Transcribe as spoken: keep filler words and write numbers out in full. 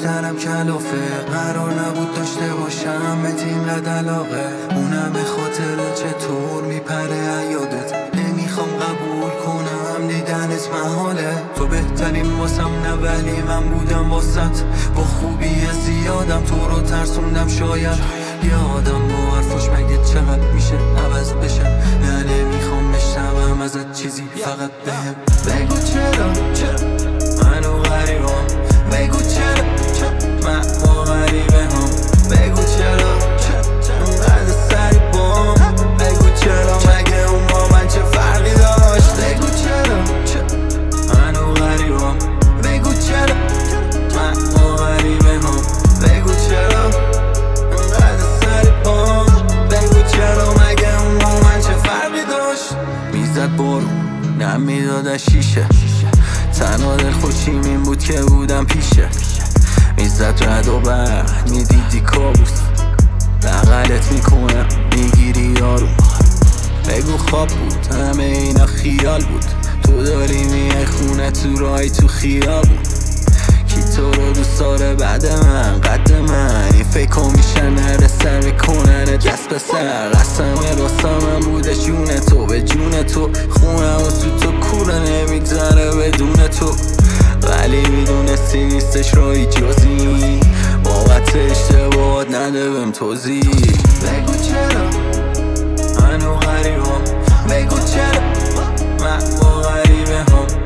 داشتنم کلافه، قرار نبود داشته باشم به اینقدر علاقه. اونم به خاطر چطور میپره یادت، نمیخوام قبول کنم دیدنت محاله. تو بهترین واسم نه ولی من بودم واسط، با خوبی زیادم تو رو ترسوندم شاید. یادم با حرفاش مگه چقدر میشه عوض بشه، نه نمیخوام بشنوم ازت چیزی فقط بهم بگو چرا چرا منو غریبم، بگو چرا چرا من با غریبه هم، بگو چرا چرا اونقدر سری بام، بگو چرا مگه اون با من چه فرقی داشت، بگو چرا چرا منو غریبم، بگو چرا من با غریبه هم، بگو چرا اونقدر سری بام، بگو چرا مگه اون با من چه فرقی داشت. میزد بارون نم میداد از شیشه، تنها دل خوشیم این بود که بودم پیشه. میزد رد و برق میدیدی کابوس، بغلت میکنم میگیری یارو. بگو خواب بود همه اینا خیال بود، تو داری میای خونه تو رای تو خیابون. کی تو رو دوست داره بعد من قد من، این فکر میشه نره سر میکنن دست به سر. قسمه راستم من بوده جون تو به جون تو، خونم و تو تو کوره نمیگذره بدون تو. ولی میدونستی نیستش رای جزی، بابت اشتباهات نده بهم توضیح. بگو چرا منو غریبم، بگو چرا من با غریبه هم،